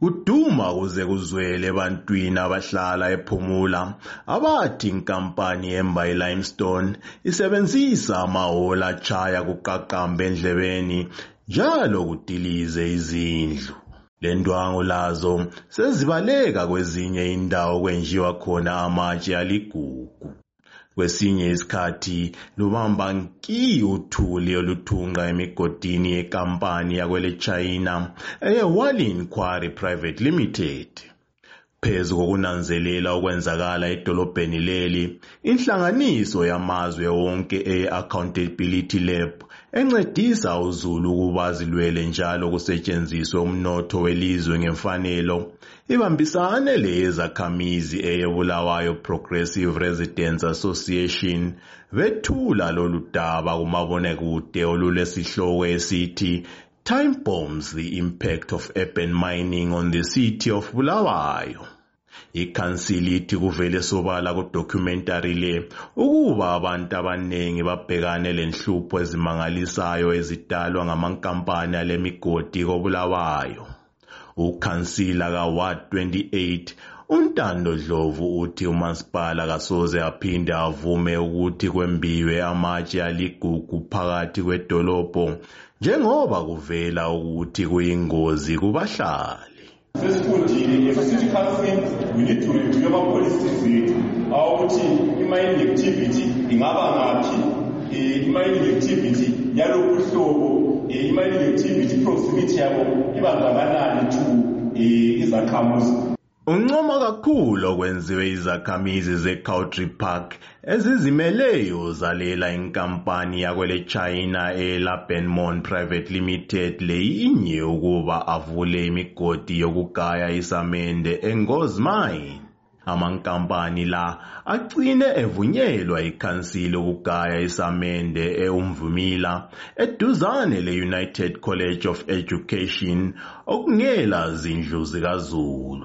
Uduma kuze kuzwele ebantwini abahlala ePhumula abathi inkampani emba iLimestone isebenzisa amahora achaya kuqaqamba endlebeni njalo kudilize izindlu. Le ndwangu lazo sezibaleka kwezinye indawo kwenjiwa khona amatshe aligugu. Kwesinye isikhathi lubamba nki uthuli oluthunqa emigodini yenkampani yakwele China eyeWalin Quarry Private Limited. Phezu kokunanzelela okwenzakala edolobheni leli, inhlanganiso yamazwe wonke e-Accountability Lab encedisa uZulu ukuba zilwele njalo kusetshenziswe umnotho welizwe ngemfanelo, ibambisane lezakhamizi eyeBulawayo Progressive Residents Association bethula lolu daba kumabonekude olulesihloko esithi Time Bombs, the Impact of Urban Mining on the City of Bulawayo. Ikhansili ithi kuvele sobala ku-documentary le ukuba abantu abaningi babhekane lenhlupho ezimangalisayo ezidalwa ngamankampani alemigodi koBulawayo. Ukhansila ka-Ward 28 uNtando Dlovu uthi umasipala kasoze aphinde avume ukuthi kwembiwe amatshe aligugu phakathi kwedolobho njengoba kuvela ukuthi kuyingozi kubahlali. Sesifundile nge-city council we need to review ama-policies zethu awukuthi i-mining activity ingaba ngaphi, i-mining activity yalokhu hlobo, i-mining activity proximity yabo iba ngakanani to izakhamuzi. Uncoma kakhulu okwenziwe izakhamizi ze-Cowtree Park ezizimeleyo zalela inkampani yakwele China eLabenmont Private Limited leyinye ukuba avule imigodi yokugaya isamende eNgozi Mine. Amankampani la agcine evunyelwa ikhansili ukugaya isamende eUmvumila eduzane le-United College of Education okungela zindlu zikaZulu.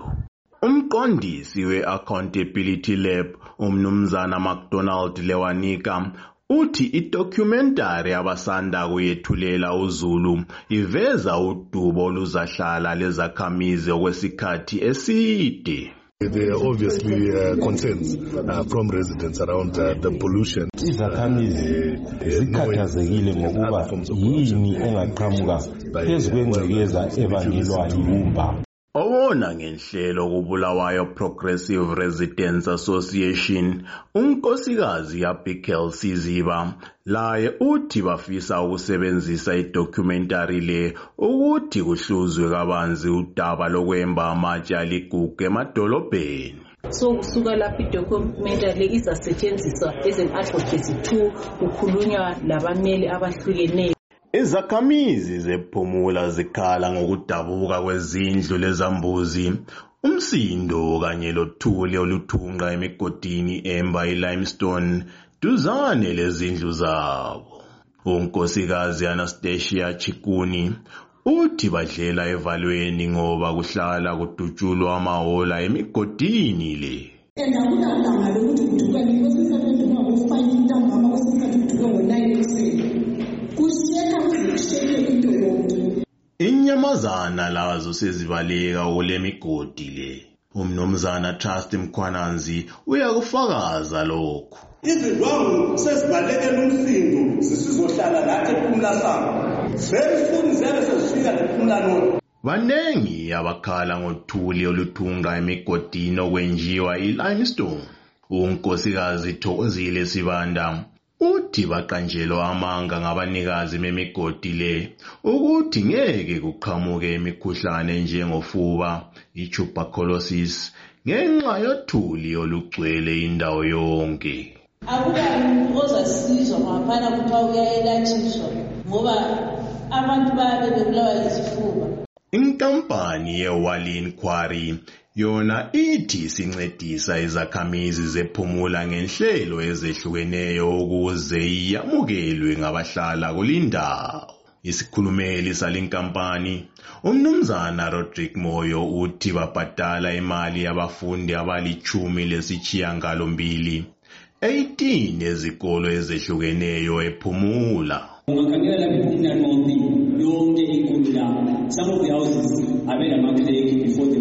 Umqondisi we-Accountability Lab umnumzana McDonald Lewanika uthi i-documentary abasanda kuyethulela uZulu iveza udubo oluzahlala lezakhamizi okwesikhathi eside. There are obviously concerns from residents around the pollution. Izakhamizi zikhathazekile ngokuba yini engaqhamuka phezu kwengcekeza ebangelwa yibumba. Owona ngenhlelo kuBulawayo Progressive Residents Association, unkosikazi Abigail Siziba, laye uthi bafisa ukusebenzisa i-documentary le ukuthi kuhluzwe kabanzi udaba lokwemba amatshe aligugu emadolobheni. So kusuka lapho i-documentary le izasetshenziswa as an advocacy to kukhulunywa labameli abahlukeneyo. Izakhamizi zePhumula zikhala ngokudabuka kwezindlu lezambuzi, umsindo kanye lothuli oluthunqa emigodini emba iLimestone duzane lezindlu zabo. Unkosikazi Anastasia Chikuni uthi badlela evalweni ngoba kuhlala kudutshulwa amahora emigodini le. Inyamazana lazo sezibaleka kule migodi le. Umnumzana Trust Mkhwananzi uyakufakaza lokho. Izindwangu sezibalekela umsindo zisizohlala lapha ePhumula Sangwe. Sefuni zebe sezifika lePhumula North. Banengi abakhala ngothuli oluthunqa emigodini okwenjiwa iLimestone. Unkosikazi Thokozile Sibanda uthi baqanjelwa amanga ngabanikazi memigodi le ukuthi ngeke kuqhamuke imikhuhlane njengofuba, i-tuberculosis ngenxa yothuli olugcwele indawo yonke. Akukamuntu ozasizwa ngaphana kuthiwa uyayelatshwa ngoba abantu bayabe bebulawa yizifuba. Inkampani yeWalin Quarry yona ithi sincedisa izakhamizi zePhumula ngenhlelo ezehlukeneyo ukuze iyamukelwe ngabahlala kulindawo. Isikhulumeli salinkampani umnumzana Rodrick Moyo uthi babhadala imali yabafundi abali-18 ezikolo ezehlukeneyo ePhumula. Ungakhangela la ePhumula North yonke inkundla, some of the houses abela amapleki before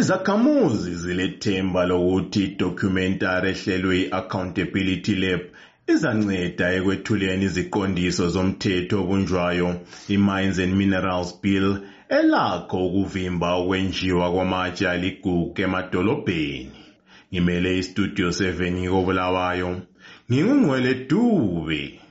Izakhamuzi zilethemba lokuthi idocumentary ehlelwe i-Accountability Lab izanceda ekwethuleni iziqondiso zomthetho obunjwayo i-Mines and Minerals Bill elakho ukuvimba ukwenjiwa kwamatshe aligugu emadolobheni. Ngimele iStudio 7 koBulawayo, ngingungcwele Dube.